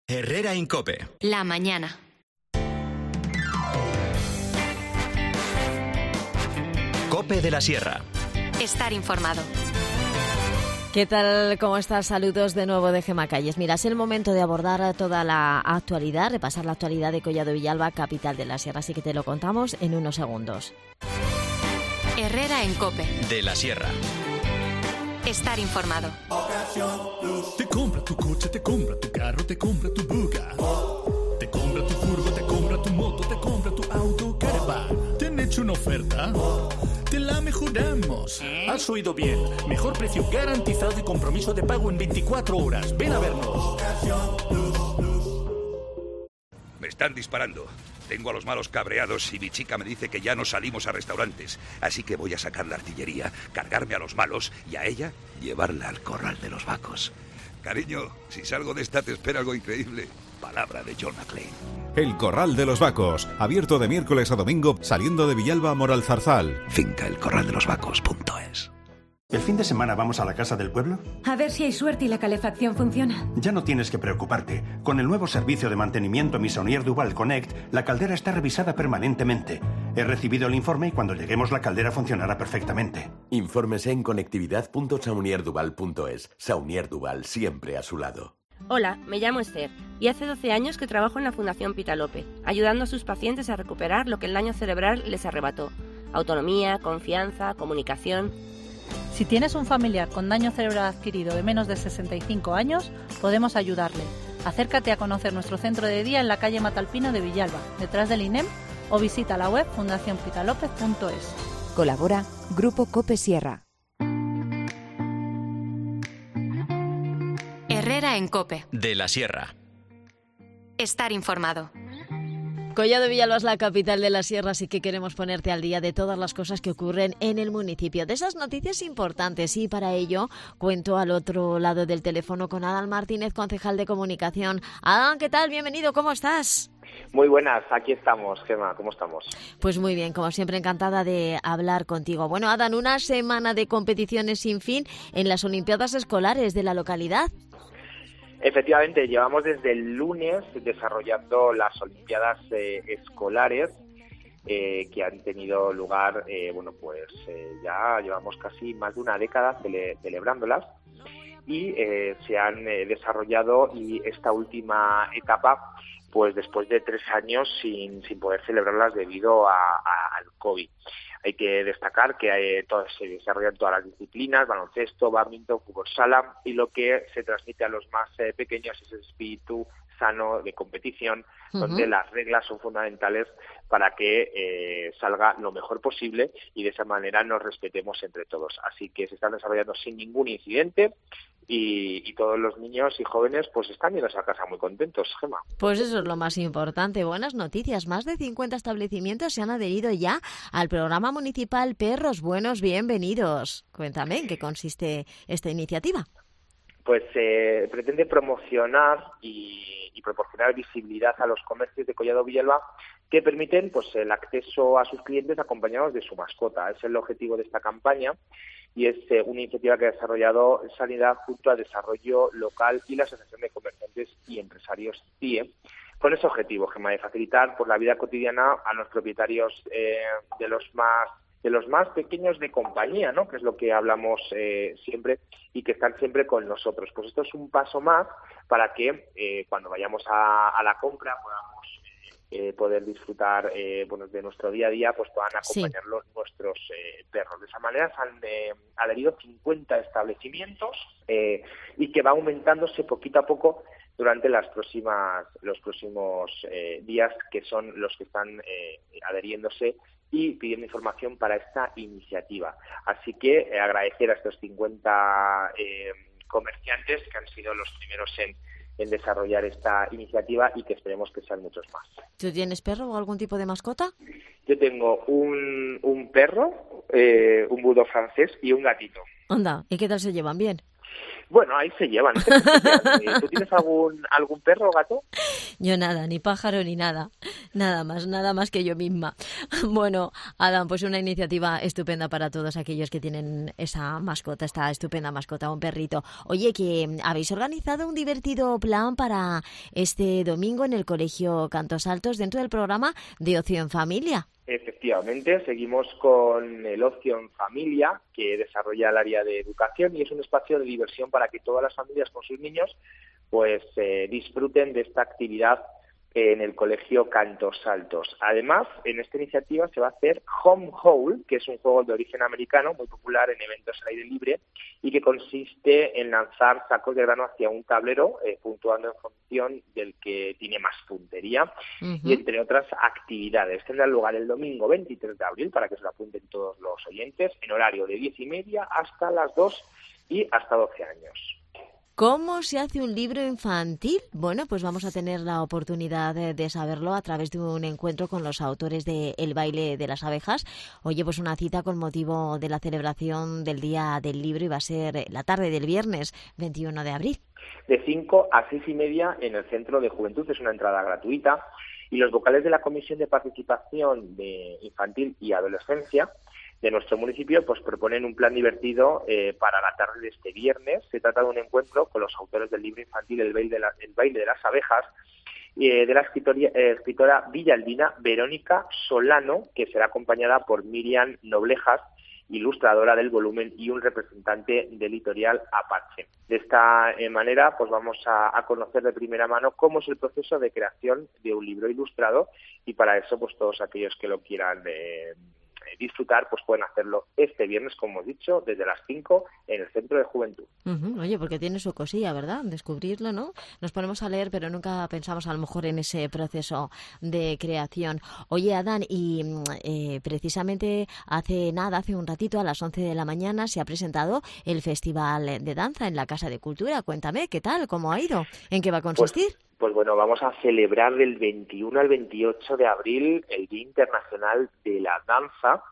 Herrera en COPE. La mañana. COPE de la Sierra. Estar informado. ¿Qué tal? ¿Cómo estás? Saludos de nuevo de Gemma Calles. Mira, es el momento de abordar toda la actualidad, repasar la actualidad de Collado Villalba, capital de la Sierra. Así que te lo contamos en unos segundos. Herrera en COPE. De la Sierra. Estar informado. Te compra tu coche, te compra tu carro, te compra tu buga. Te compra tu furgo, te compra tu moto, te compra tu auto, caravan. ¿Te han hecho una oferta? Te la mejoramos. Has oído bien. Mejor precio garantizado y compromiso de pago en 24 horas. Ven a vernos. Me están disparando. Tengo a los malos cabreados y mi chica me dice que ya no salimos a restaurantes. Así que voy a sacar la artillería, cargarme a los malos y a ella llevarla al corral de los vacos. Cariño, si salgo de esta te espera algo increíble. Palabra de John McClane. El Corral de los Vacos, abierto de miércoles a domingo, saliendo de Villalba a Moralzarzal. Finca elcorraldelosvacos.es. ¿El fin de semana vamos a la casa del pueblo? A ver si hay suerte y la calefacción funciona. Ya no tienes que preocuparte. Con el nuevo servicio de mantenimiento Missonier Duval Connect, la caldera está revisada permanentemente. He recibido el informe y cuando lleguemos la caldera funcionará perfectamente. Infórmese en conectividad.saunierduval.es. Saunier Duval, siempre a su lado. Hola, me llamo Esther y hace 12 años que trabajo en la Fundación Pitalope, ayudando a sus pacientes a recuperar lo que el daño cerebral les arrebató. Autonomía, confianza, comunicación. Si tienes un familiar con daño cerebral adquirido de menos de 65 años, podemos ayudarle. Acércate a conocer nuestro centro de día en la calle Matalpino de Villalba, detrás del INEM, o visita la web fundacionpitalopez.es. Colabora Grupo COPE Sierra. Herrera en COPE. De la Sierra. Estar informado. Collado Villalba es la capital de la Sierra, así que queremos ponerte al día de todas las cosas que ocurren en el municipio, de esas noticias importantes, y para ello cuento al otro lado del teléfono con Adán Martínez, concejal de comunicación. Adán, ¿qué tal? Bienvenido, ¿cómo estás? Muy buenas, aquí estamos, Gemma, ¿cómo estamos? Pues muy bien, como siempre, encantada de hablar contigo. Bueno, Adán, una semana de competiciones sin fin en las Olimpiadas Escolares de la localidad. Efectivamente, llevamos desde el lunes desarrollando las Olimpiadas escolares que han tenido lugar, ya llevamos casi más de una década celebrándolas y se han desarrollado, y esta última etapa, pues después de 3 años sin poder celebrarlas debido al COVID. Hay que destacar que se desarrollan todas las disciplinas: baloncesto, bádminton, fútbol sala, y lo que se transmite a los más pequeños es el espíritu sano de competición, donde las reglas son fundamentales para que salga lo mejor posible y de esa manera nos respetemos entre todos. Así que se están desarrollando sin ningún incidente y todos los niños y jóvenes pues están yendo a casa muy contentos, Gemma. Pues eso es lo más importante. Buenas noticias. Más de 50 establecimientos se han adherido ya al programa municipal Perros Buenos Bienvenidos. Cuéntame, ¿en qué consiste esta iniciativa? Pues pretende promocionar y proporcionar visibilidad a los comercios de Collado Villalba que permiten pues el acceso a sus clientes acompañados de su mascota. Es el objetivo de esta campaña y es una iniciativa que ha desarrollado Sanidad junto a Desarrollo Local y la Asociación de Comerciantes y Empresarios CIE, con ese objetivo, Gemma, de facilitar por la vida cotidiana a los propietarios de los más pequeños de compañía, ¿no? Que es lo que hablamos siempre y que están siempre con nosotros. Pues esto es un paso más para que cuando vayamos a la compra podamos poder disfrutar de nuestro día a día, pues puedan acompañarlos nuestros perros. De esa manera se han adherido 50 establecimientos y que va aumentándose poquito a poco durante los próximos días, que son los que están adheriéndose y pidiendo información para esta iniciativa. Así que agradecer a estos 50 comerciantes que han sido los primeros en desarrollar esta iniciativa y que esperemos que sean muchos más. ¿Tú tienes perro o algún tipo de mascota? Yo tengo un perro, un bulldog francés y un gatito. Anda, ¿y qué tal se llevan? ¿Bien? Bueno, ahí se llevan. ¿Tú tienes algún perro o gato? Yo nada, ni pájaro ni nada. Nada más que yo misma. Bueno, Adam, pues una iniciativa estupenda para todos aquellos que tienen esa mascota, esta estupenda mascota, un perrito. Oye, que habéis organizado un divertido plan para este domingo en el Colegio Cantos Altos dentro del programa de Ocio en Familia. Efectivamente, seguimos con el Ocio en Familia, que desarrolla el área de educación y es un espacio de diversión para que todas las familias con sus niños pues disfruten de esta actividad en el Colegio Cantos Altos. Además, en esta iniciativa se va a hacer Home Haul, que es un juego de origen americano muy popular en eventos al aire libre y que consiste en lanzar sacos de grano hacia un tablero, puntuando en función del que tiene más puntería, y entre otras actividades. Tendrá lugar el domingo 23 de abril, para que se lo apunten todos los oyentes, en horario de 10:30 hasta las 2 y hasta 12 años. ¿Cómo se hace un libro infantil? Bueno, pues vamos a tener la oportunidad de saberlo a través de un encuentro con los autores de El baile de las abejas. Oye, pues una cita con motivo de la celebración del Día del Libro y va a ser la tarde del viernes 21 de abril. De 5 a 6:30 en el Centro de Juventud, es una entrada gratuita. Y los vocales de la Comisión de Participación de Infantil y Adolescencia de nuestro municipio pues proponen un plan divertido para la tarde de este viernes. Se trata de un encuentro con los autores del libro infantil El baile de las abejas, de la escritora villalbina Verónica Solano, que será acompañada por Miriam Noblejas, ilustradora del volumen, y un representante de Editorial Apache. De esta manera pues vamos a conocer de primera mano cómo es el proceso de creación de un libro ilustrado, y para eso pues todos aquellos que lo quieran disfrutar pues pueden hacerlo este viernes, como he dicho, desde las 5 en el Centro de Juventud. Oye, porque tiene su cosilla, ¿verdad? Descubrirlo, ¿no? Nos ponemos a leer, pero nunca pensamos a lo mejor en ese proceso de creación. Oye, Adán, y precisamente hace un ratito, a las 11 de la mañana, se ha presentado el Festival de Danza en la Casa de Cultura. Cuéntame, ¿qué tal? ¿Cómo ha ido? ¿En qué va a consistir? Pues bueno, vamos a celebrar del 21 al 28 de abril el Día Internacional de la Danza,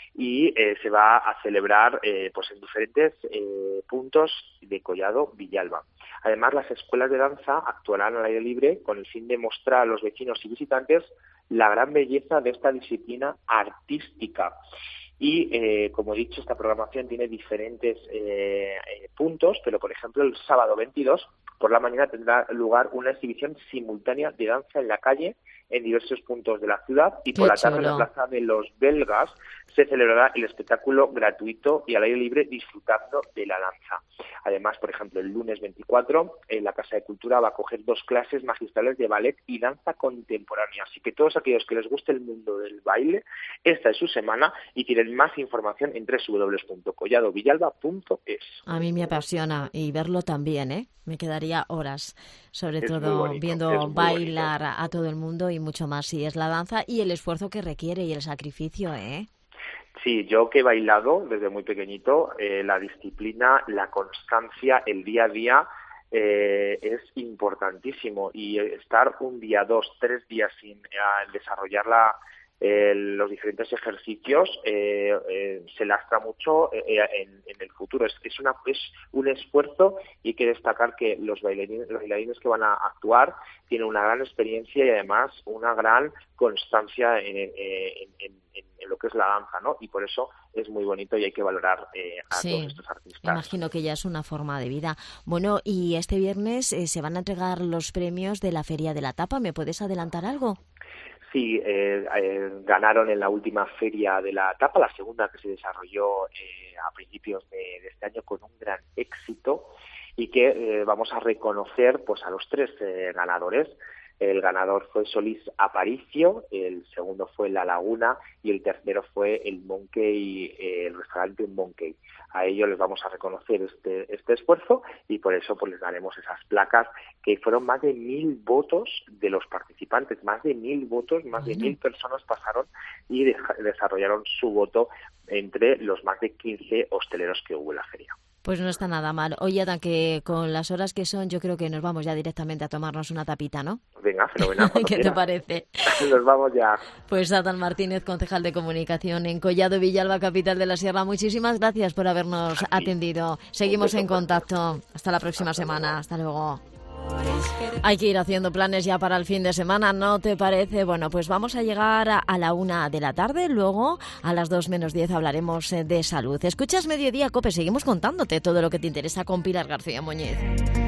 y se va a celebrar pues en diferentes puntos de Collado Villalba. Además, las escuelas de danza actuarán al aire libre con el fin de mostrar a los vecinos y visitantes la gran belleza de esta disciplina artística. Y, como he dicho, esta programación tiene diferentes puntos, pero, por ejemplo, el sábado 22 por la mañana tendrá lugar una exhibición simultánea de danza en la calle en diversos puntos de la ciudad, y por la tarde en la Plaza de los Belgas se celebrará el espectáculo gratuito y al aire libre disfrutando de la danza. Además, por ejemplo, el lunes 24 la Casa de Cultura va a acoger 2 clases magistrales de ballet y danza contemporánea. Así que todos aquellos que les guste el mundo del baile, esta es su semana, y tienen más información en www.colladovillalba.es. A mí me apasiona, y verlo también, ¿eh? Me quedaría horas, sobre todo viendo bailar a todo el mundo, y mucho más si es la danza y el esfuerzo que requiere y el sacrificio, ¿eh? Sí, yo que he bailado desde muy pequeñito, la disciplina, la constancia, el día a día es importantísimo, y estar un día, 2, 3 días sin desarrollar los diferentes ejercicios se lastra mucho en el futuro. Es un esfuerzo, y hay que destacar que los bailarines que van a actuar tienen una gran experiencia y además una gran constancia en lo que es la danza, ¿no? Y por eso es muy bonito y hay que valorar a todos estos artistas. Imagino que ya es una forma de vida. Bueno, y este viernes se van a entregar los premios de la Feria de la Tapa. ¿Me puedes adelantar algo? Sí, ganaron en la última Feria de la Tapa, la segunda que se desarrolló a principios de este año, con un gran éxito, y que vamos a reconocer pues a los 3 ganadores. El ganador fue Solís Aparicio, el segundo fue La Laguna y el tercero fue el Monkey, el restaurante Monkey. A ellos les vamos a reconocer este esfuerzo, y por eso pues les daremos esas placas, que fueron más de 1.000 votos de los participantes, más de 1.000 votos, más de 1.000 personas pasaron y desarrollaron su voto entre los más de 15 hosteleros que hubo en la feria. Pues no está nada mal. Oye, Adán, que con las horas que son, yo creo que nos vamos ya directamente a tomarnos una tapita, ¿no? Venga, fenomenal. ¿Qué te parece? Nos vamos ya. Pues Adán Martínez, concejal de comunicación en Collado Villalba, capital de la Sierra, muchísimas gracias por habernos atendido. Seguimos en contacto. Hasta la próxima semana. Hasta luego. Hay que ir haciendo planes ya para el fin de semana, ¿no te parece? Bueno, pues vamos a llegar a la 1 de la tarde, luego a las 2 menos 10 hablaremos de salud. Escuchas Mediodía Cope, seguimos contándote todo lo que te interesa con Pilar García Muñiz.